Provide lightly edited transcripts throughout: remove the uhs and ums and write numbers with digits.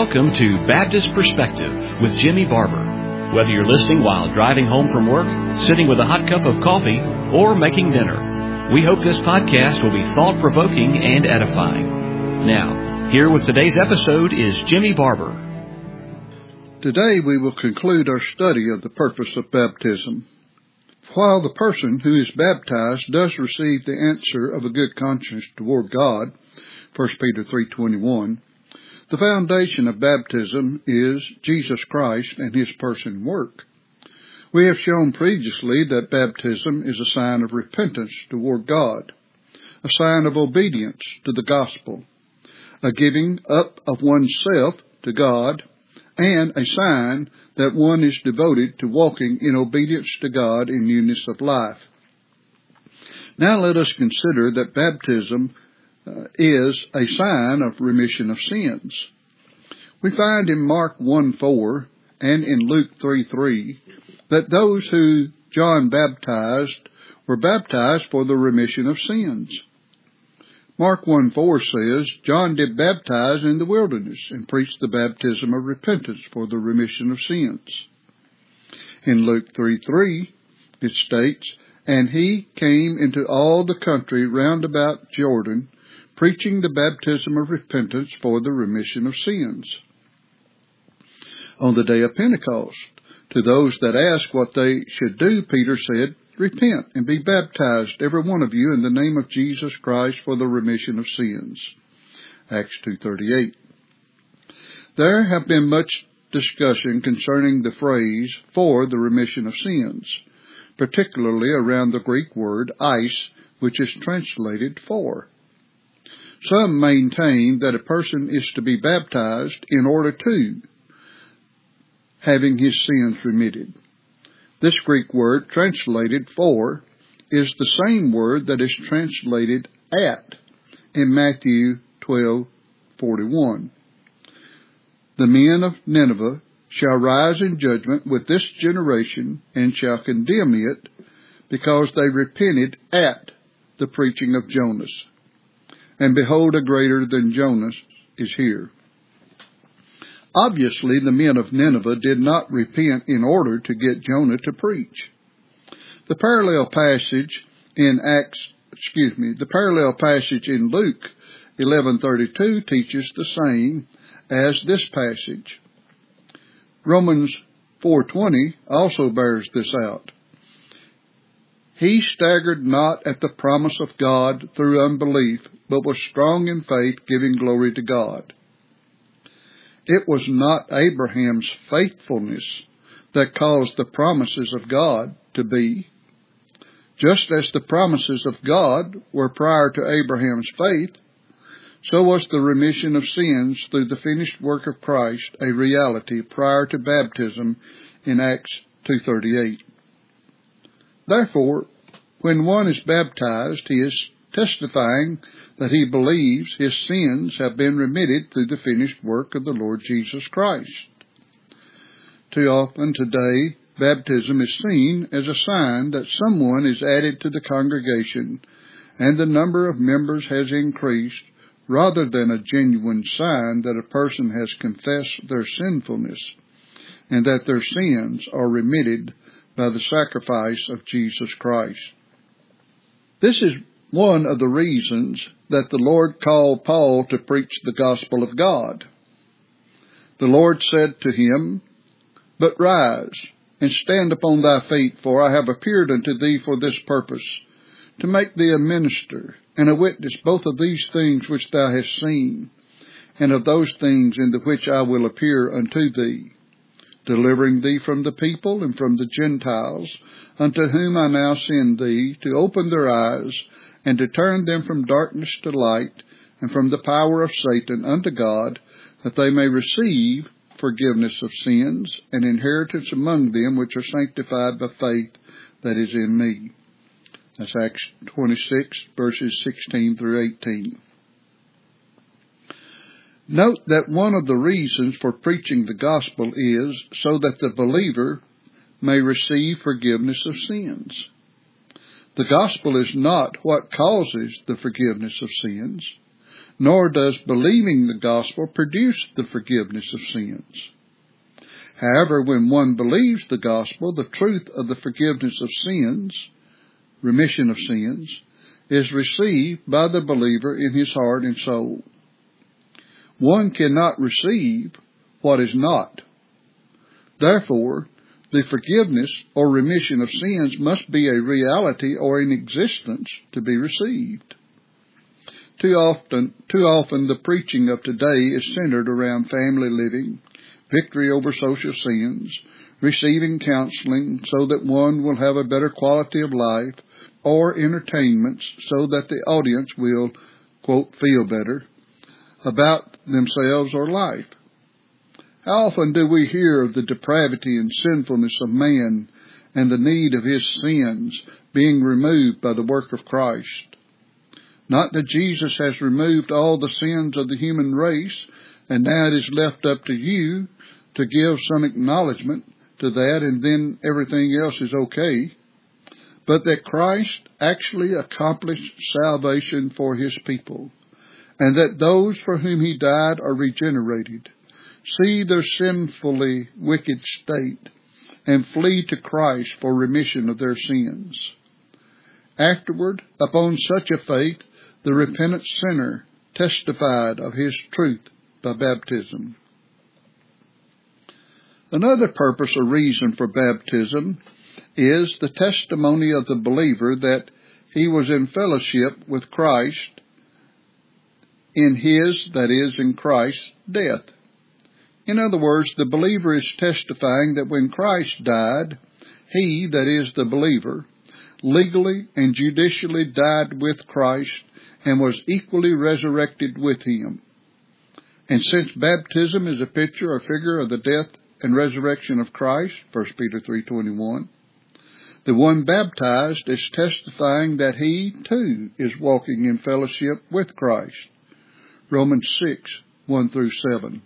Welcome to Baptist Perspective with Jimmy Barber. Whether you're listening while driving home from work, sitting with a hot cup of coffee, or making dinner, we hope this podcast will be thought-provoking and edifying. Now, here with today's episode is Jimmy Barber. Today we will conclude our study of the purpose of baptism. While the person who is baptized does receive the answer of a good conscience toward God, 1 Peter 3:21, the foundation of baptism is Jesus Christ and His person and work. We have shown previously that baptism is a sign of repentance toward God, a sign of obedience to the gospel, a giving up of oneself to God, and a sign that one is devoted to walking in obedience to God in newness of life. Now let us consider that baptism is a sign of remission of sins. We find in Mark 1:4 and in Luke 3:3 that those who John baptized were baptized for the remission of sins. Mark 1:4 says, John did baptize in the wilderness and preached the baptism of repentance for the remission of sins. In Luke 3:3 it states, and he came into all the country round about Jordan, preaching the baptism of repentance for the remission of sins. On the day of Pentecost, to those that asked what they should do, Peter said, repent and be baptized, every one of you, in the name of Jesus Christ for the remission of sins. Acts 2:38. There have been much discussion concerning the phrase for the remission of sins, particularly around the Greek word eis, which is translated for. Some maintain that a person is to be baptized in order to having his sins remitted. This Greek word translated for is the same word that is translated at in Matthew 12:41. The men of Nineveh shall rise in judgment with this generation and shall condemn it, because they repented at the preaching of Jonas. And behold, a greater than Jonas is here. Obviously, the men of Nineveh did not repent in order to get Jonah to preach. The parallel passage in Luke 11:32 teaches the same as this passage. Romans 4:20 also bears this out. He staggered not at the promise of God through unbelief, but was strong in faith, giving glory to God. It was not Abraham's faithfulness that caused the promises of God to be. Just as the promises of God were prior to Abraham's faith, so was the remission of sins through the finished work of Christ a reality prior to baptism in Acts 2:38. Therefore, when one is baptized, he is testifying that he believes his sins have been remitted through the finished work of the Lord Jesus Christ. Too often today, baptism is seen as a sign that someone is added to the congregation and the number of members has increased, rather than a genuine sign that a person has confessed their sinfulness and that their sins are remitted by the sacrifice of Jesus Christ. This is one of the reasons that the Lord called Paul to preach the gospel of God. The Lord said to him, But rise, and stand upon thy feet, for I have appeared unto thee for this purpose, to make thee a minister and a witness both of these things which thou hast seen, and of those things in the which I will appear unto thee, delivering thee from the people and from the Gentiles, unto whom I now send thee, to open their eyes, and to turn them from darkness to light, and from the power of Satan unto God, that they may receive forgiveness of sins, and inheritance among them which are sanctified by faith that is in me. That's Acts 26, verses 16 through 18. Note that one of the reasons for preaching the gospel is so that the believer may receive forgiveness of sins. The gospel is not what causes the forgiveness of sins. nor does believing the gospel produce the forgiveness of sins. However, when one believes the gospel, the truth of the forgiveness of sins, remission of sins, is received by the believer in his heart and soul. One cannot receive what is not. Therefore, the forgiveness or remission of sins must be a reality or in existence to be received. Too often the preaching of today is centered around family living, victory over social sins, receiving counseling so that one will have a better quality of life, or entertainments so that the audience will, quote, feel better about themselves or life. How often do we hear of the depravity and sinfulness of man and the need of his sins being removed by the work of Christ? Not that Jesus has removed all the sins of the human race, and now it is left up to you to give some acknowledgement to that, and then everything else is okay. But that Christ actually accomplished salvation for his people, and that those for whom he died are regenerated, see their sinfully wicked state, and flee to Christ for remission of their sins. Afterward, upon such a faith, the repentant sinner testified of his truth by baptism. Another purpose or reason for baptism is the testimony of the believer that he was in fellowship with Christ in his, that is, in Christ's death. In other words, the believer is testifying that when Christ died, he, that is, the believer, legally and judicially died with Christ and was equally resurrected with him. And since baptism is a picture or figure of the death and resurrection of Christ, 1 Peter 3:21, the one baptized is testifying that he, too, is walking in fellowship with Christ. Romans 6:1-7.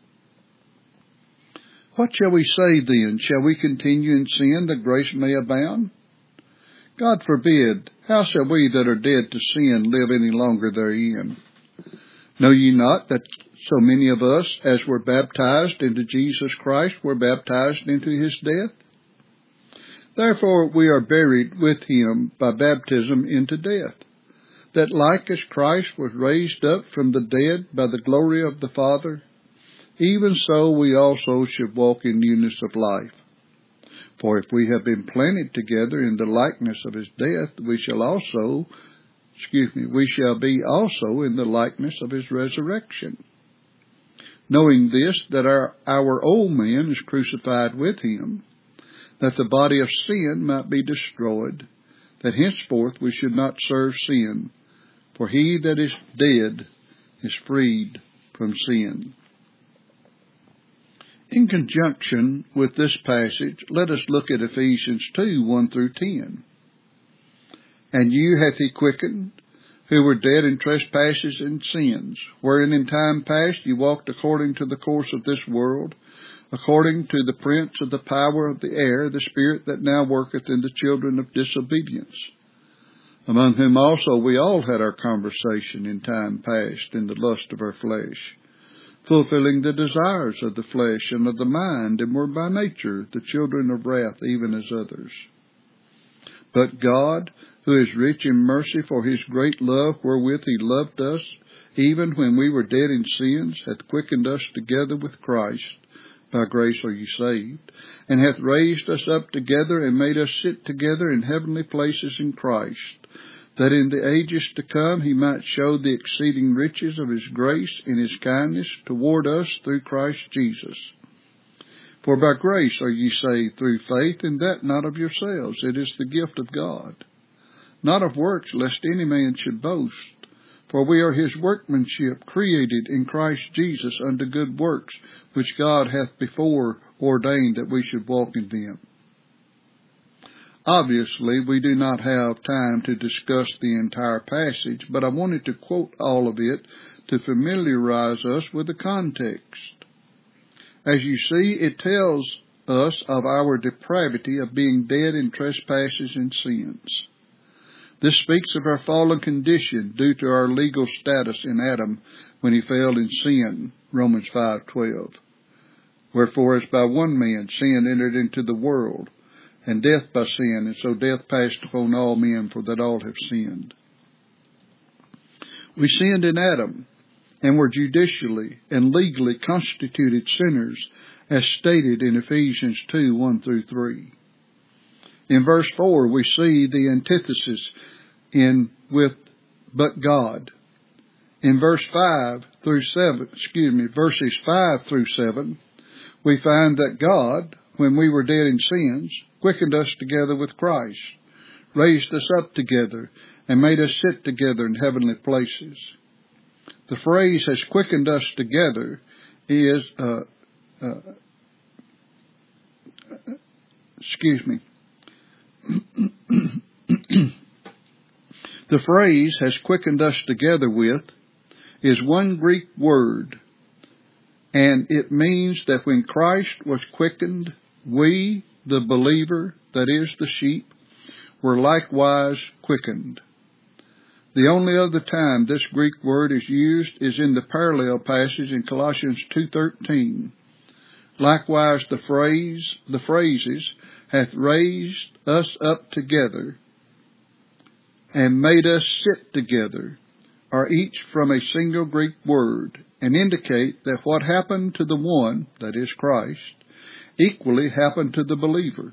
What shall we say then? Shall we continue in sin that grace may abound? God forbid. How shall we that are dead to sin live any longer therein? Know ye not that so many of us as were baptized into Jesus Christ were baptized into his death? Therefore we are buried with him by baptism into death, that like as Christ was raised up from the dead by the glory of the Father, even so we also should walk in newness of life. For if we have been planted together in the likeness of his death, we shall be also in the likeness of his resurrection. Knowing this, that our old man is crucified with him, that the body of sin might be destroyed, that henceforth we should not serve sin, for he that is dead is freed from sin. In conjunction with this passage, let us look at Ephesians 2:1-10. And you hath he quickened, who were dead in trespasses and sins, wherein in time past you walked according to the course of this world, according to the prince of the power of the air, the spirit that now worketh in the children of disobedience, among whom also we all had our conversation in time past in the lust of our flesh, fulfilling the desires of the flesh and of the mind, and were by nature the children of wrath, even as others. But God, who is rich in mercy for his great love wherewith he loved us, even when we were dead in sins, hath quickened us together with Christ. By grace are ye saved, and hath raised us up together and made us sit together in heavenly places in Christ, that in the ages to come he might show the exceeding riches of his grace in his kindness toward us through Christ Jesus. For by grace are ye saved through faith, and that not of yourselves. It is the gift of God, not of works, lest any man should boast. For we are his workmanship, created in Christ Jesus unto good works, which God hath before ordained that we should walk in them. Obviously, we do not have time to discuss the entire passage, but I wanted to quote all of it to familiarize us with the context. As you see, it tells us of our depravity of being dead in trespasses and sins. This speaks of our fallen condition due to our legal status in Adam when he fell in sin, Romans 5:12. Wherefore, as by one man sin entered into the world, and death by sin, and so death passed upon all men, for that all have sinned. We sinned in Adam, and were judicially and legally constituted sinners, as stated in Ephesians 2:1-3. In verse 4, we see the antithesis with but God. In verses 5 through 7, we find that God, when we were dead in sins, quickened us together with Christ, raised us up together, and made us sit together in heavenly places. The phrase "has quickened us together" is, the phrase "has quickened us together with" is one Greek word, and it means that when Christ was quickened, we, the believer, that is the sheep, were likewise quickened. The only other time this Greek word is used is in the parallel passage in Colossians 2:13. Likewise, the phrases "hath raised us up together" and "made us sit together" are each from a single Greek word, and indicate that what happened to the one, that is Christ, equally happened to the believer.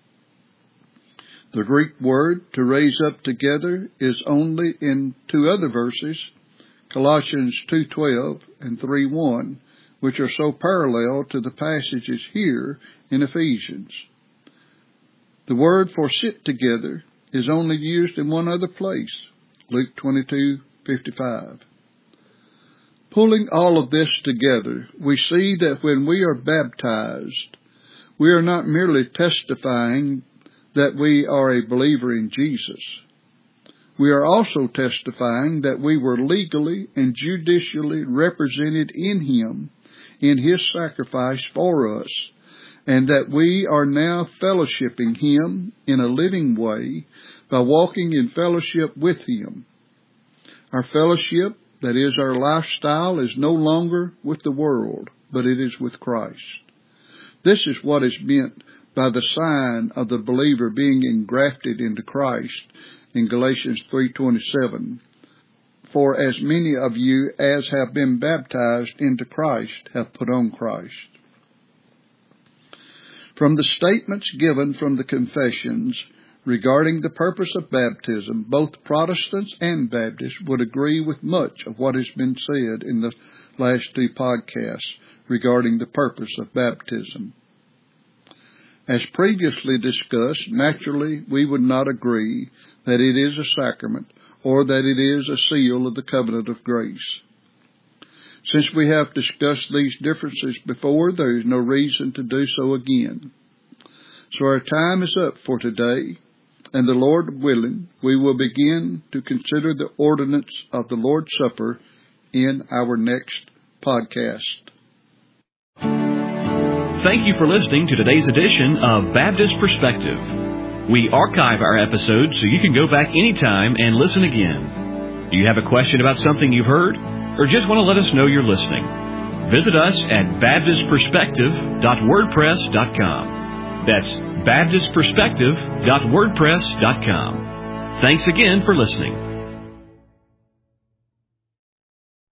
The Greek word "to raise up together" is only in two other verses, Colossians 2:12 and 3:1, which are so parallel to the passages here in Ephesians. The word for "sit together" is only used in one other place, Luke 22:55. Pulling all of this together, we see that when we are baptized, we are not merely testifying that we are a believer in Jesus. We are also testifying that we were legally and judicially represented in Him, in His sacrifice for us, and that we are now fellowshipping Him in a living way by walking in fellowship with Him. Our fellowship, that is our lifestyle, is no longer with the world, but it is with Christ. This is what is meant by the sign of the believer being engrafted into Christ in Galatians 3:27. For as many of you as have been baptized into Christ have put on Christ. From the statements given from the confessions regarding the purpose of baptism, both Protestants and Baptists would agree with much of what has been said in the last two podcasts regarding the purpose of baptism. As previously discussed, naturally we would not agree that it is a sacrament or that it is a seal of the covenant of grace. Since we have discussed these differences before, there is no reason to do so again. So our time is up for today, and the Lord willing, we will begin to consider the ordinance of the Lord's Supper in our next podcast. Thank you for listening to today's edition of Baptist Perspective. We archive our episodes so you can go back anytime and listen again. Do you have a question about something you've heard, or just want to let us know you're listening? Visit us at baptistperspective.wordpress.com. That's baptistperspective.wordpress.com. Thanks again for listening.